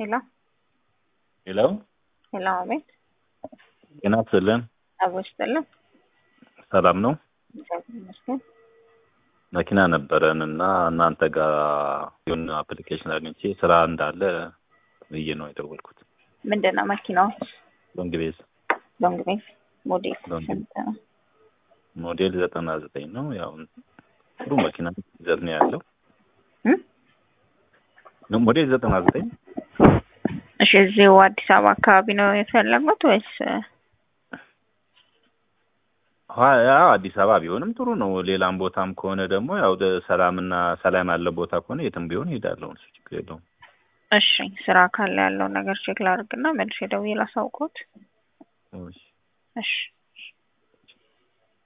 Hello. Hello? Hello, አቤት። ጤና ይስጥልን። አብሮስጥልን። ሰላም ነው? እግዚአብሔር ይመስገን። መኪና ነበረን እና እናንተ ጋር የሆነ አፕሊኬሽን አግኝቼ ስራ እንዳለ ብዬ ነው የደወልኩት። ምንድነው መኪናው? ሎንግቤዝ ሎንግቤዝ ሞዴል ስንት ነው? ሞዴል 99 ነው። ያው ጥሩ መኪና ይዘት ነው ያለው። ሞዴል 99 እሺ፣ እዚሁ አዲስ አበባ አካባቢ ነው የፈለጉት ወይስ? ያው አዲስ አበባ ቢሆንም ጥሩ ነው። ሌላም ቦታም ከሆነ ደግሞ ያው ሰላም ያለው ቦታ ከሆነ የትም ቢሆን እሄዳለሁ። እሱ ችግር የለውም። እሺ፣ ስራ ካለ ያለው ነገር ቼክ ላድርግና መልሼ ደውዬ ላሳውቅዎት። እሺ። እሺ።